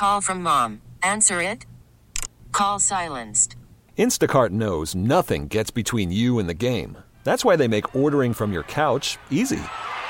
call from mom. Answer it. Call silenced. Instacart knows nothing gets between you and the game. That's why they make ordering from your couch easy.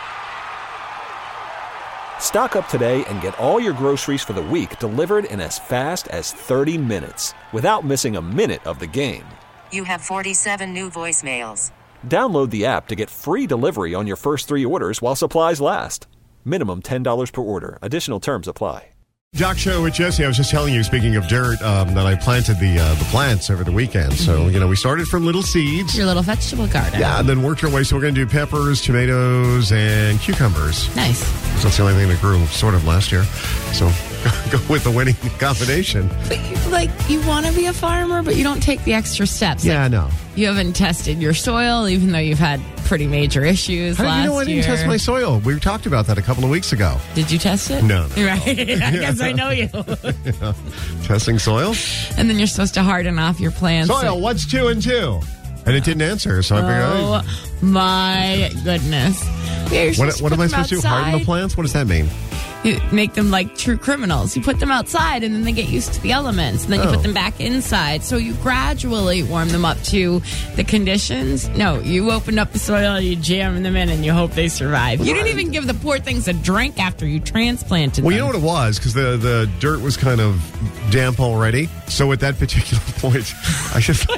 Stock up today and get all your groceries for the week delivered in as fast as 30 minutes without missing a minute of the game. You have 47 new voicemails. Download the app to get free delivery on your first 3 orders while supplies last. Minimum $10 per order. Additional terms apply. Doc Show with Jesse. I was just telling you, speaking of dirt, that I planted the plants over the weekend. So, we started from little seeds. Your little vegetable garden. Yeah, and then worked our way. So we're going to do peppers, tomatoes, and cucumbers. Nice. So that's the only thing that grew sort of last year. So go with the winning combination. But you want to be a farmer, but you don't take the extra steps. Yeah, I know. You haven't tested your soil, even though you've had pretty major issues How last do you know I didn't year. test my soil? We talked about that a couple of weeks ago. Did you test it? No. Right. I guess I know you. Yeah. Testing soil? And then you're supposed to harden off your plants. Soil, what's 2 and 2? And it didn't answer, so I figured, my goodness. Yeah, what am I supposed to do? Harden the plants? What does that mean? You make them like true criminals. You put them outside and then they get used to the elements. And then you put them back inside. So you gradually warm them up to the conditions. No, you open up the soil, you jam them in, and you hope they survive. You didn't even give the poor things a drink after you transplanted them. Well, you know what it was? Because the dirt was kind of damp already. So at that particular point, I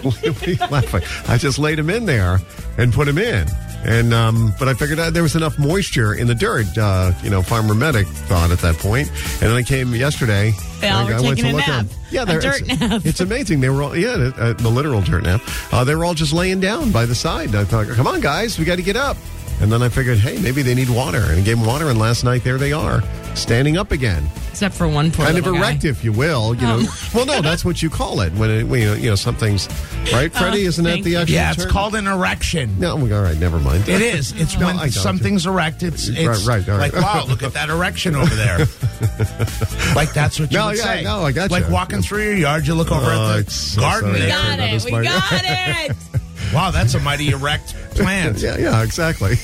just laid them in there and put them in. And but I figured there was enough moisture in the dirt. Farmer Medic thought at that point. And then I came yesterday. Yeah, we're taking a nap. Yeah, a dirt nap. It's amazing. They were all, the literal dirt nap. They were all just laying down by the side. I thought, come on, guys, we got to get up. And then I figured, hey, maybe they need water. And I gave them water, and last night, there they are, standing up again. Except for one poor kind of little erect, guy. if you will. Well, no, that's what you call it when something's right. Freddie, isn't that the actual term? It's called an erection. No, all right, never mind. It is. It's when something's erect. It's right. Like, wow, look at that erection over there. Like that's what you would say. No, I got you. Like walking through your yard, you look over at the garden. We got it. Wow, that's a mighty erect plant. Yeah, exactly.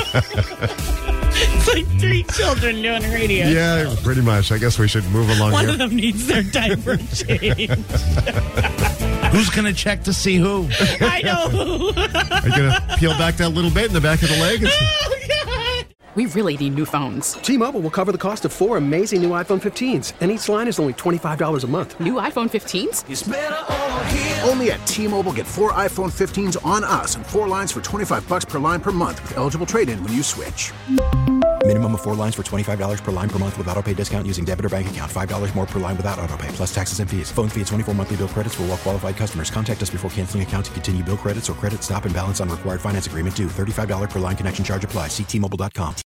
It's like 3 children doing a radio show. Pretty much. I guess we should move along One here. of them needs their diaper changed. Who's going to check to see who? I know who. Are you going to peel back that little bit in the back of the leg? Oh, God. We really need new phones. T-Mobile will cover the cost of 4 amazing new iPhone 15s, and each line is only $25 a month. New iPhone 15s? It's better over here. Only at T-Mobile, get 4 iPhone 15s on us and 4 lines for $25 per line per month with eligible trade-in when you switch. Minimum of 4 lines for $25 per line per month with autopay discount using debit or bank account. $5 more per line without autopay, plus taxes and fees. Phone fee at 24 monthly bill credits for well-qualified customers. Contact us before canceling account to continue bill credits or credit stop and balance on required finance agreement due. $35 per line connection charge applies. See T-Mobile.com.